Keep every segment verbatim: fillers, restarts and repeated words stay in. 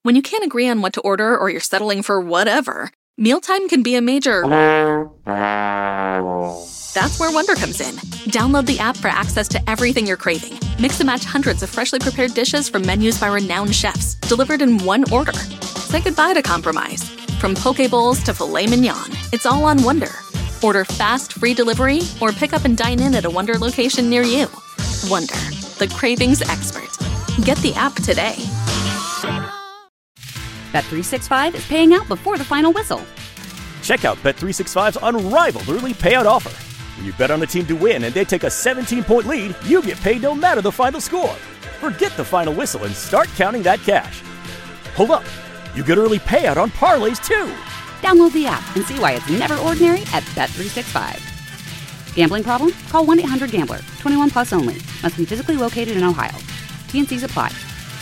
When you can't agree on what to order or you're settling for whatever, mealtime can be a major... That's where Wonder comes in. Download the app for access to everything you're craving. Mix and match hundreds of freshly prepared dishes from menus by renowned chefs, delivered in one order. Say goodbye to compromise. From poke bowls to filet mignon, it's all on Wonder. Order fast, free delivery, or pick up and dine in at a Wonder location near you. Wonder, the cravings expert. Get the app today. Bet three sixty-five is paying out before the final whistle. Check out Bet three sixty-five's unrivaled early payout offer. When you bet on a team to win and they take a seventeen-point lead, you get paid no matter the final score. Forget the final whistle and start counting that cash. Hold up. You get early payout on parlays, too. Download the app and see why it's never ordinary at Bet three sixty-five. Gambling problem? Call one eight hundred gambler. twenty-one plus only. Must be physically located in Ohio. T N Cs apply.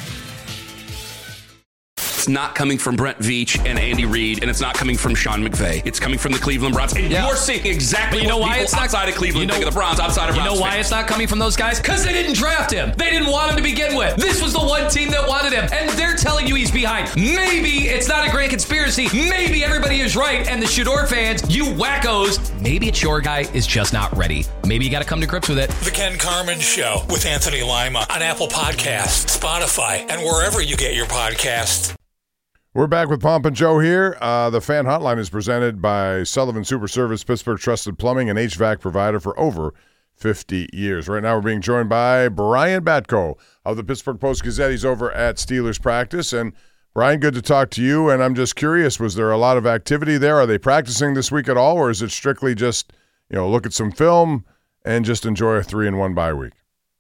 It's not coming from Brent Veach and Andy Reid, and it's not coming from Sean McVay. It's coming from the Cleveland Browns. And yeah. You're seeing exactly but you know what why people it's not, outside of Cleveland you know, think of the Browns, outside of You Browns know why fans. it's not coming from those guys? Because they didn't draft him. They didn't want him to begin with. This was the one team that wanted him, and they're telling you he's behind. Maybe it's not a grand conspiracy. Maybe everybody is right, and the Shador fans, you wackos, maybe it's your guy is just not ready. Maybe you got to come to grips with it. The Ken Carman Show with Anthony Lima on Apple Podcasts, Spotify, and wherever you get your podcasts. We're back with Pomp and Joe here. Uh, the Fan Hotline is presented by Sullivan Super Service, Pittsburgh trusted plumbing and H V A C provider for over fifty years. Right now we're being joined by Brian Batko of the Pittsburgh Post-Gazette. He's over at Steelers practice. And Brian, good to talk to you. And I'm just curious, was there a lot of activity there? Are they practicing this week at all? Or is it strictly just, you know, look at some film and just enjoy a three and one bye week?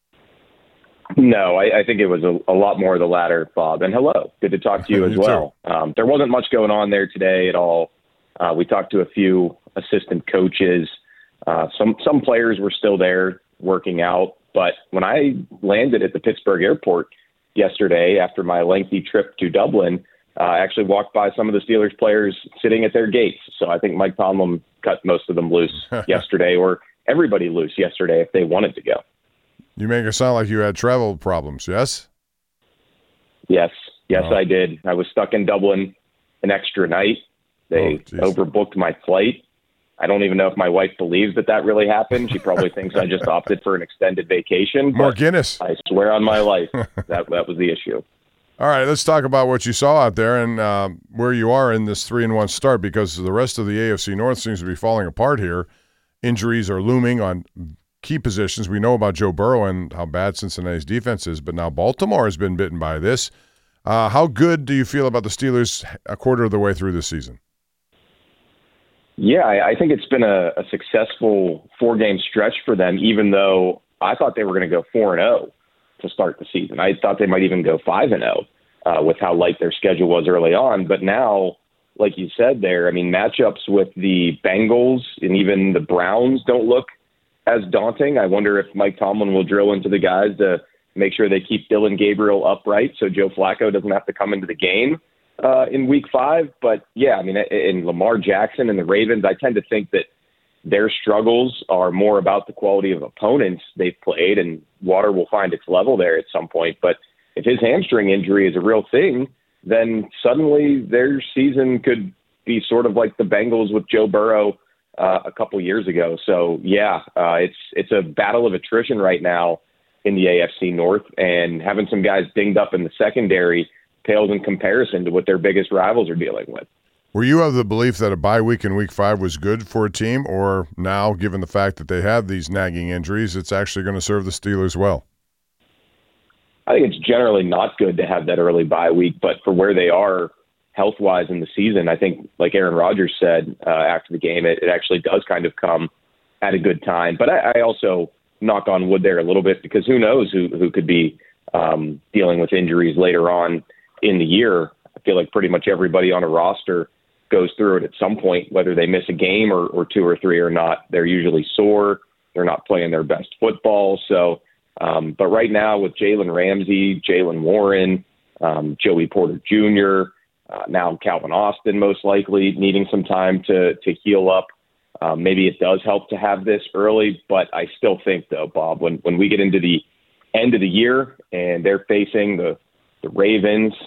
No, I, I think it was a, a lot more of the latter, Bob. And hello, good to talk to you as you well. Um, there wasn't much going on there today at all. Uh, we talked to a few assistant coaches. Uh, some some players were still there working out. But when I landed at the Pittsburgh airport yesterday after my lengthy trip to Dublin, uh, I actually walked by some of the Steelers players sitting at their gates. So I think Mike Tomlin cut most of them loose yesterday, or everybody loose yesterday if they wanted to go. You make it sound like you had travel problems, yes? Yes. Yes, oh. I did. I was stuck in Dublin an extra night. They oh, overbooked my flight. I don't even know if my wife believes that that really happened. She probably thinks I just opted for an extended vacation. More Guinness. I swear on my life that that was the issue. All right, let's talk about what you saw out there and uh, where you are in this three and one start, because the rest of the A F C North seems to be falling apart here. Injuries are looming on key positions. We know about Joe Burrow and how bad Cincinnati's defense is, but now Baltimore has been bitten by this. Uh, how good do you feel about the Steelers a quarter of the way through this season? Yeah, I, I think it's been a, a successful four-game stretch for them, even though I thought they were going to go four and oh to start the season. I thought they might even go five and oh uh, with how light their schedule was early on. But now, like you said there, I mean, matchups with the Bengals and even the Browns don't look as daunting. I wonder if Mike Tomlin will drill into the guys to make sure they keep Dylan Gabriel upright so Joe Flacco doesn't have to come into the game uh, in week five. But, yeah, I mean, in Lamar Jackson and the Ravens, I tend to think that their struggles are more about the quality of opponents they've played, and water will find its level there at some point. But if his hamstring injury is a real thing, then suddenly their season could be sort of like the Bengals with Joe Burrow Uh, a couple years ago. So, yeah, uh, it's it's a battle of attrition right now in the A F C North, and having some guys dinged up in the secondary pales in comparison to what their biggest rivals are dealing with. Were you of the belief that a bye week in week five was good for a team, or now, given the fact that they have these nagging injuries, it's actually going to serve the Steelers well? I think it's generally not good to have that early bye week, but for where they are health-wise in the season, I think, like Aaron Rodgers said uh, after the game, it, it actually does kind of come at a good time. But I, I also knock on wood there a little bit, because who knows who, who could be um, dealing with injuries later on in the year. I feel like pretty much everybody on a roster goes through it at some point, whether they miss a game or, or two or three or not. They're usually sore. They're not playing their best football. So, um, but right now with Jalen Ramsey, Jalen Warren, um, Joey Porter Junior, Uh, now Calvin Austin most likely needing some time to to heal up. Um, maybe it does help to have this early, but I still think, though, Bob, when, when we get into the end of the year and they're facing the, the Ravens,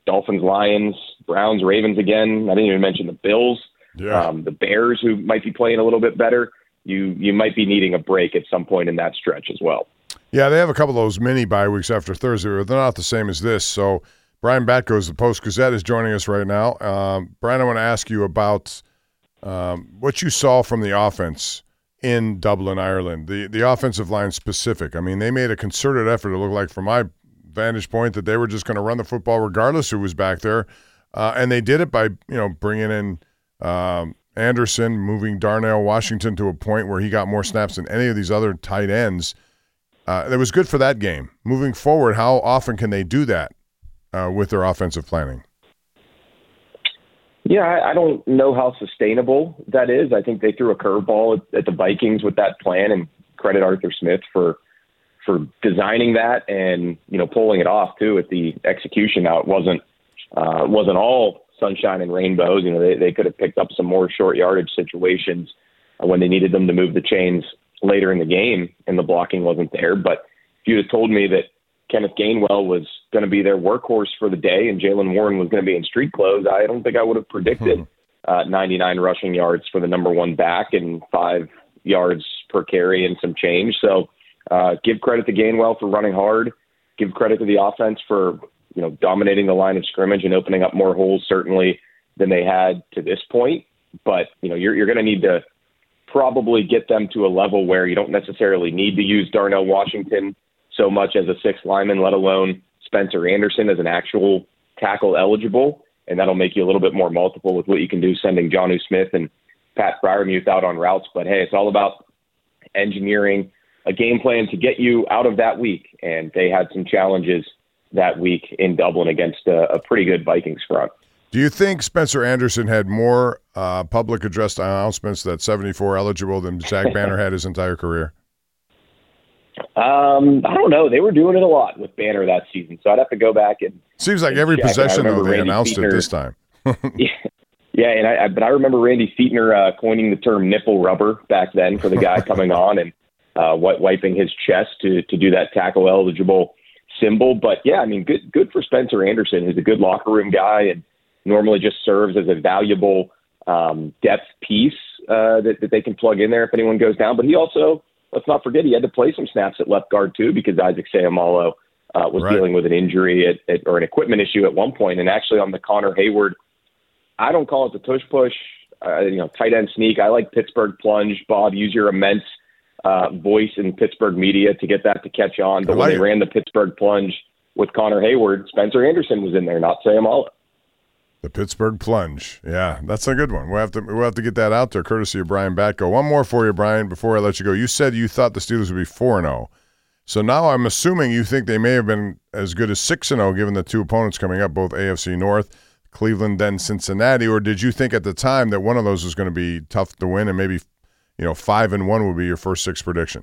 Dolphins, Lions, Browns, Ravens again. I didn't even mention the Bills, yeah. um, the Bears, who might be playing a little bit better. You you might be needing a break at some point in that stretch as well. Yeah, they have a couple of those mini bye weeks after Thursday, but they're not the same as this. So Brian Batko, the Post-Gazette, is joining us right now. Um, Brian, I want to ask you about um, what you saw from the offense in Dublin, Ireland, the, the offensive line specific. I mean, they made a concerted effort, it looked like, from my vantage point, that they were just going to run the football regardless who was back there. Uh, and they did it by, you know, bringing in um, Anderson, moving Darnell Washington to a point where he got more snaps than any of these other tight ends. Uh, it was good for that game. Moving forward, how often can they do that uh, with their offensive planning? Yeah, I, I don't know how sustainable that is. I think they threw a curveball at, at the Vikings with that plan, and credit Arthur Smith for for designing that and, you know, pulling it off too at the execution. Now, it wasn't uh, wasn't all sunshine and rainbows. You know, they, they could have picked up some more short yardage situations uh, when they needed them to move the chains later in the game, and the blocking wasn't there. But if you had told me that Kenneth Gainwell was going to be their workhorse for the day and Jaylen Warren was going to be in street clothes, I don't think I would have predicted uh, ninety-nine rushing yards for the number one back and five yards per carry and some change. So uh, give credit to Gainwell for running hard. Give credit to the offense for, you know, dominating the line of scrimmage and opening up more holes certainly than they had to this point. But, you know, you're, you're going to need to probably get them to a level where you don't necessarily need to use Darnell Washington so much as a sixth lineman, let alone Spencer Anderson as an actual tackle eligible. And that'll make you a little bit more multiple with what you can do sending Jonnu Smith and Pat Freiermuth out on routes. But hey, it's all about engineering a game plan to get you out of that week. And they had some challenges that week in Dublin against a, a pretty good Vikings front. Do you think Spencer Anderson had more uh, public address announcements that seventy-four eligible than Zach Banner had his entire career? Um, I don't know. They were doing it a lot with Banner that season, so I'd have to go back and seems like and every check. possession though they Randy announced Fietner, it this time. yeah, yeah, and I, I but I remember Randy Fietner uh, coining the term nipple rubber back then for the guy coming on and uh, wiping his chest to to do that tackle eligible symbol. But yeah, I mean, good good for Spencer Anderson, who's a good locker room guy and normally just serves as a valuable um, depth piece uh, that, that they can plug in there if anyone goes down. But he also, let's not forget, he had to play some snaps at left guard too because Isaac Seumalo uh, was right. dealing with an injury at, at, or an equipment issue at one point. And actually on the Connor Hayward, I don't call it the tush push, uh, you know, tight end sneak. I like Pittsburgh plunge. Bob, use your immense uh, voice in Pittsburgh media to get that to catch on. But like when they it. ran the Pittsburgh plunge with Connor Hayward, Spencer Anderson was in there, not Seumalo. The Pittsburgh plunge. Yeah, that's a good one. We'll have to we'll have to get that out there, courtesy of Brian Batko. One more for you, Brian, before I let you go. You said you thought the Steelers would be four and oh. So now I'm assuming you think they may have been as good as six and oh given the two opponents coming up, both A F C North, Cleveland, then Cincinnati, or did you think at the time that one of those was going to be tough to win and maybe, you know, five and one would be your first six prediction?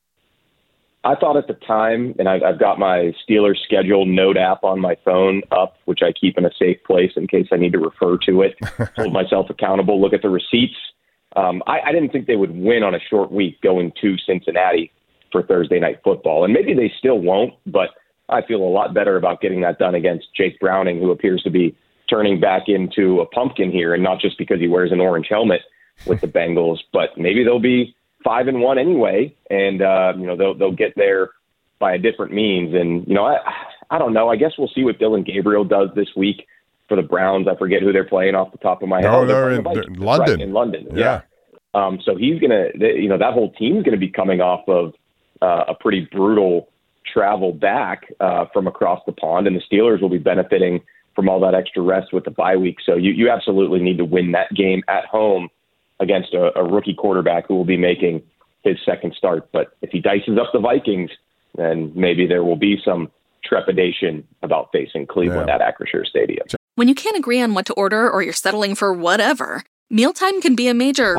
I thought at the time, and I've, I've got my Steelers schedule note app on my phone up, which I keep in a safe place in case I need to refer to it, hold myself accountable, look at the receipts. Um, I, I didn't think they would win on a short week going to Cincinnati for Thursday Night Football. And maybe they still won't, but I feel a lot better about getting that done against Jake Browning, who appears to be turning back into a pumpkin here, and not just because he wears an orange helmet with the Bengals, but maybe they'll be five and one anyway, and uh, you know they'll they'll get there by a different means. And you know, I I don't know. I guess we'll see what Dylan Gabriel does this week for the Browns. I forget who they're playing off the top of my head. No, they're they're in the London. Right, in London, yeah. yeah. Um, so he's gonna, they, you know, that whole team's gonna be coming off of uh, a pretty brutal travel back uh, from across the pond, and the Steelers will be benefiting from all that extra rest with the bye week. So you you absolutely need to win that game at home against a, a rookie quarterback who will be making his second start. But if he dices up the Vikings, then maybe there will be some trepidation about facing Cleveland yeah. at Acrisure Stadium. When you can't agree on what to order or you're settling for whatever, mealtime can be a major...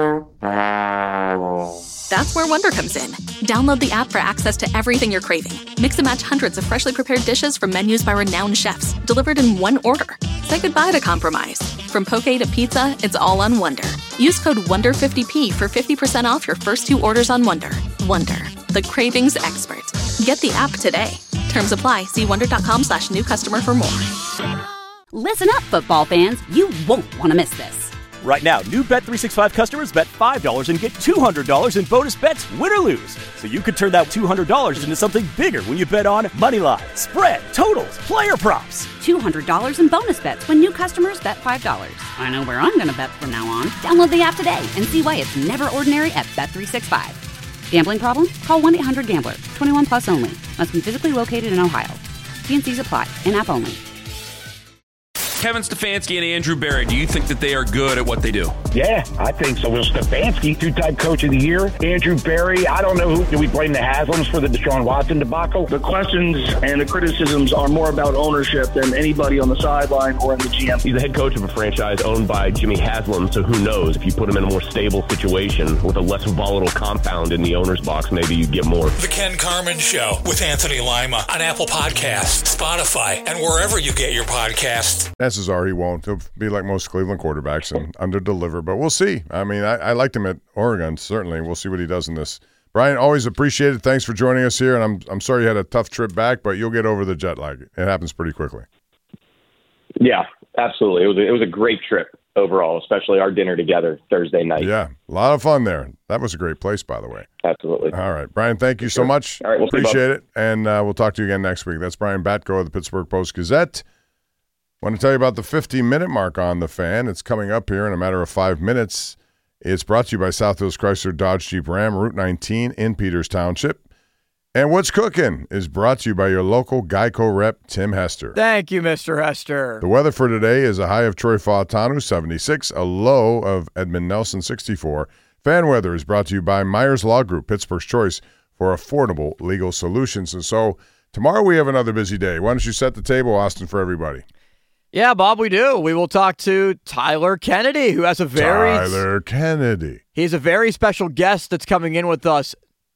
That's where Wonder comes in. Download the app for access to everything you're craving. Mix and match hundreds of freshly prepared dishes from menus by renowned chefs, delivered in one order. Say goodbye to compromise. From poke to pizza, it's all on Wonder. Use code Wonder fifty P for fifty percent off your first two orders on Wonder. Wonder, the cravings expert. Get the app today. Terms apply. See wonder.com slash new customer for more. Listen up, football fans. You won't want to miss this. Right now, new Bet three sixty-five customers bet five dollars and get two hundred dollars in bonus bets, win or lose. So you could turn that two hundred dollars into something bigger when you bet on money line, spread, totals, player props. two hundred dollars in bonus bets when new customers bet five dollars. I know where I'm going to bet from now on. Download the app today and see why it's never ordinary at Bet three sixty-five. Gambling problem? Call one eight hundred gambler. twenty-one plus only. Must be physically located in Ohio. T and C's apply. In-app only. Kevin Stefanski and Andrew Berry, do you think that they are good at what they do? Yeah, I think so. Well, Stefanski, two-time coach of the year. Andrew Berry, I don't know who. Do we blame the Haslams for the Deshaun Watson debacle? The questions and the criticisms are more about ownership than anybody on the sideline or in the G M. He's the head coach of a franchise owned by Jimmy Haslam, so who knows? If you put him in a more stable situation with a less volatile compound in the owner's box, maybe you'd get more. The Ken Carman Show with Anthony Lima on Apple Podcasts, Spotify, and wherever you get your podcasts. Chances are he won't. He'll be like most Cleveland quarterbacks and under-deliver, but we'll see. I mean, I, I liked him at Oregon, certainly. We'll see what he does in this. Brian, always appreciate it. Thanks for joining us here, and I'm I'm sorry you had a tough trip back, but you'll get over the jet lag. It happens pretty quickly. Yeah, absolutely. It was a, it was a great trip overall, especially our dinner together Thursday night. Yeah, a lot of fun there. That was a great place, by the way. Absolutely. All right, Brian, thank you so much. All right, we'll appreciate it, and uh, we'll talk to you again next week. That's Brian Batko of the Pittsburgh Post-Gazette. I want to tell you about the fifty-minute mark on The Fan. It's coming up here in a matter of five minutes. It's brought to you by South Hills Chrysler Dodge Jeep Ram, Route nineteen in Peters Township. And What's Cooking is brought to you by your local Geico rep, Tim Hester. Thank you, Mister Hester. The weather for today is a high of Troy Fautanu, seventy-six, a low of Edmund Nelson, sixty-four. Fan weather is brought to you by Myers Law Group, Pittsburgh's choice for affordable legal solutions. And so tomorrow we have another busy day. Why don't you set the table, Austin, for everybody? Yeah, Bob, we do. We will talk to Tyler Kennedy, who has a very... Tyler Kennedy. He's a very special guest that's coming in with us.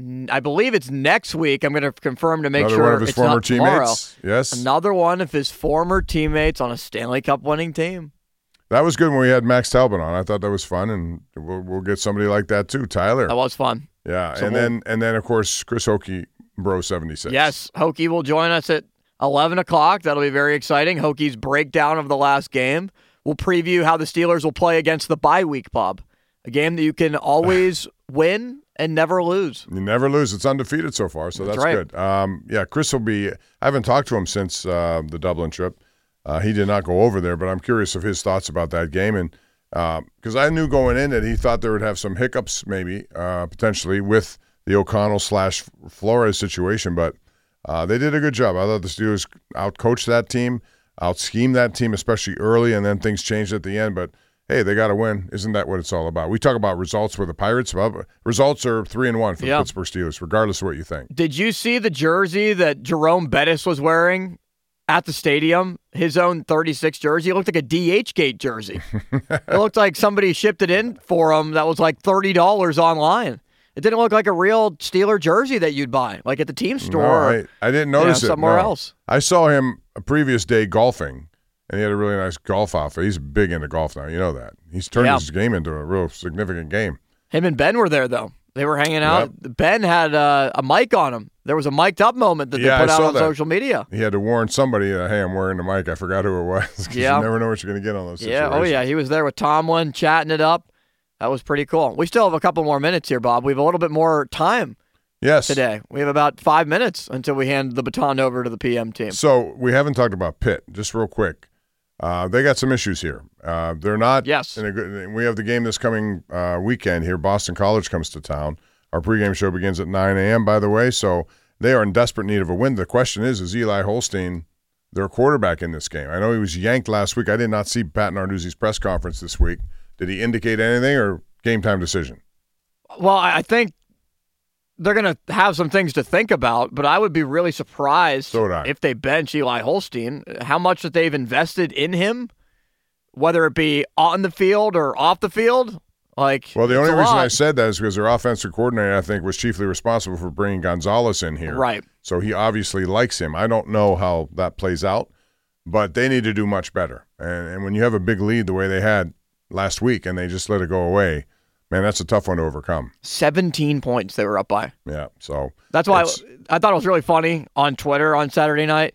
I believe it's next week. I'm going to confirm to make Another sure one of his it's former not teammates. tomorrow. Yes. Another one of his former teammates on a Stanley Cup winning team. That was good when we had Max Talbot on. I thought that was fun, and we'll, we'll get somebody like that too, Tyler. That was fun. Yeah, So and we'll- then and then of course Chris Hokie, Bro seventy-six. Yes, Hokie will join us at eleven o'clock. That'll be very exciting. Hokie's breakdown of the last game. We'll preview how the Steelers will play against the bye week, Bob. A game that you can always win and never lose. You never lose. It's undefeated so far, so That's that's, right. good. Um, yeah, Chris will be. I haven't talked to him since uh, the Dublin trip. Uh, he did not go over there, but I'm curious of his thoughts about that game, and because I knew going in that he thought they would have some hiccups, maybe uh, potentially with the O'Connell slash Flores situation, but uh, they did a good job. I thought the Steelers outcoached that team, out-schemed that team, especially early, and then things changed at the end. But hey, they got to win. Isn't that what it's all about? We talk about results with the Pirates. Well, results are three and one for Yeah. the Pittsburgh Steelers, regardless of what you think. Did you see the jersey that Jerome Bettis was wearing at the stadium? His own thirty-six jersey. It looked like a D H Gate jersey. It looked like somebody shipped it in for him that was like thirty dollars online. It didn't look like a real Steeler jersey that you'd buy, like at the team store. No, or, I, I didn't you know, notice it. somewhere no. else. I saw him a previous day golfing, and he had a really nice golf outfit. He's big into golf now. You know that. He's turned Yeah. his game into a real significant game. Him and Ben were there, though. They were hanging out. Ben had uh, a mic on him. There was a mic'd up moment that Yeah, they put I out saw on that. social media. He had to warn somebody, uh, hey, I'm wearing the mic. I forgot who it was. 'Cause Yeah. You never know what you're going to get on those Yeah, situations. oh yeah, he was there with Tomlin, chatting it up. That was pretty cool. We still have a couple more minutes here, Bob. We have a little bit more time Yes. today. We have about five minutes until we hand the baton over to the P M team. So we haven't talked about Pitt, just real quick. Uh, they got some issues here. Uh, they're not. Yes. In a good, we have the game this coming uh, weekend here. Boston College comes to town. Our pregame show begins at nine a.m., by the way, so they are in desperate need of a win. The question is, is Eli Holstein their quarterback in this game? I know he was yanked last week. I did not see Pat Narduzzi's press conference this week. Did he indicate anything or game time decision? Well, I I think they're going to have some things to think about, but I would be really surprised So would I. if they bench Eli Holstein, how much that they've invested in him, whether it be on the field or off the field. Like, Well, the it's only a reason lot. I said that is because their offensive coordinator, I think, was chiefly responsible for bringing Gonzalez in here. Right. So he obviously likes him. I don't know how that plays out, but they need to do much better. And, and when you have a big lead the way they had last week and they just let it go away, man, that's a tough one to overcome. seventeen points they were up by. Yeah, so That's why I, it's- I thought it was really funny on Twitter on Saturday night.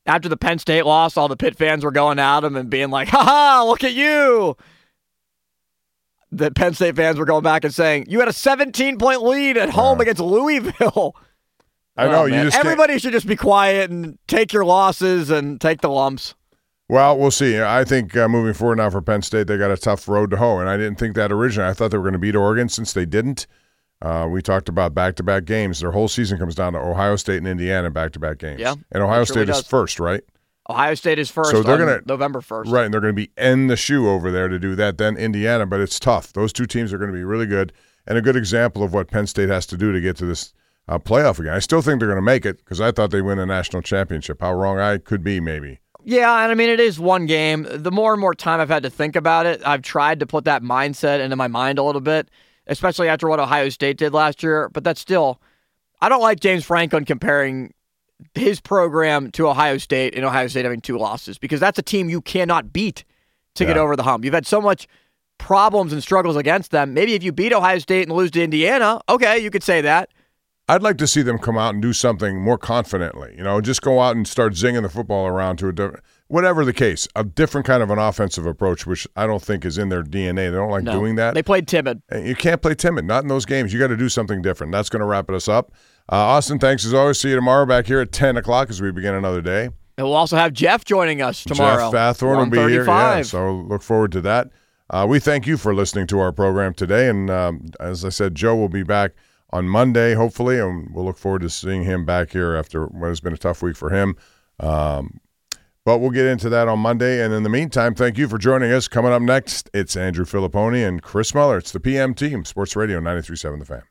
after the Penn State loss, all the Pitt fans were going at him and being like, ha ha, look at you. The Penn State fans were going back and saying, you had a seventeen-point lead at home uh, against Louisville. I know. Oh, you just Everybody can't... should just be quiet and take your losses and take the lumps. Well, we'll see. I think uh, moving forward now for Penn State, they got a tough road to hoe, and I didn't think that originally. I thought they were going to beat Oregon since they didn't. Uh, we talked about back-to-back games. Their whole season comes down to Ohio State and Indiana back-to-back games. Yeah, and Ohio State really is does. first, right? Ohio State is first so they're on gonna, November first. Right, and they're going to be in the shoe over there to do that, then Indiana, but it's tough. Those two teams are going to be really good, and a good example of what Penn State has to do to get to this uh, playoff again. I still think they're going to make it because I thought they'd win a national championship. How wrong I could be, maybe. Yeah, and I mean, it is one game. The more and more time I've had to think about it, I've tried to put that mindset into my mind a little bit, especially after what Ohio State did last year. But that's still, I don't like James Franklin comparing his program to Ohio State and Ohio State having two losses because that's a team you cannot beat to yeah. get over the hump. You've had so much problems and struggles against them. Maybe if you beat Ohio State and lose to Indiana, okay, you could say that. I'd like to see them come out and do something more confidently. You know, just go out and start zinging the football around to a different, whatever the case, a different kind of an offensive approach, which I don't think is in their D N A. They don't like no, doing that. They played timid. You can't play timid, not in those games. You got to do something different. That's going to wrap us up. Uh, Austin, thanks as always. See you tomorrow back here at ten o'clock as we begin another day. And we'll also have Jeff joining us tomorrow. Jeff Fathorn will be here. Yeah, so look forward to that. Uh, we thank you for listening to our program today. And um, as I said, Joe will be back on Monday, hopefully, and we'll look forward to seeing him back here after what has been a tough week for him. Um, but we'll get into that on Monday. And in the meantime, thank you for joining us. Coming up next, it's Andrew Filipponi and Chris Muller. It's the P M Team, Sports Radio ninety-three point seven The Fan.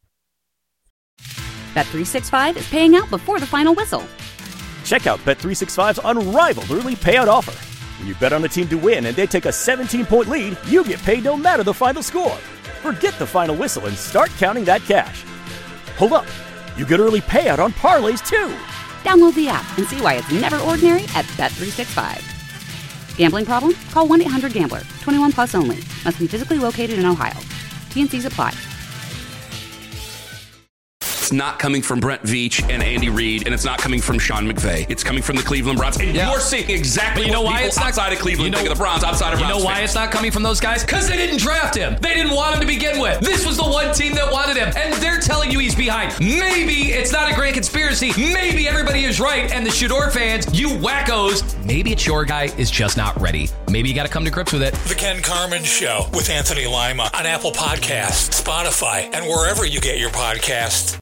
Bet three sixty-five is paying out before the final whistle. Check out Bet three sixty-five's unrivaled early payout offer. When you bet on a team to win and they take a seventeen-point lead, you get paid no matter the final score. Forget the final whistle and start counting that cash. Hold up. You get early payout on parlays, too. Download the app and see why it's never ordinary at Bet three sixty-five. Gambling problem? Call one eight hundred gambler. twenty-one plus only. Must be physically located in Ohio. T and C's apply. It's not coming from Brent Veach and Andy Reid, and it's not coming from Sean McVay. It's coming from the Cleveland Browns. And yeah. you're seeing exactly but you know what why people it's not, outside of Cleveland you know, think of the Browns, outside of You Browns know why fans. it's not coming from those guys? Because they didn't draft him. They didn't want him to begin with. This was the one team that wanted him, and they're telling you he's behind. Maybe it's not a grand conspiracy. Maybe everybody is right, and the Shador fans, you wackos, maybe it's your guy is just not ready. Maybe you got to come to grips with it. The Ken Carman Show with Anthony Lima on Apple Podcasts, Spotify, and wherever you get your podcasts.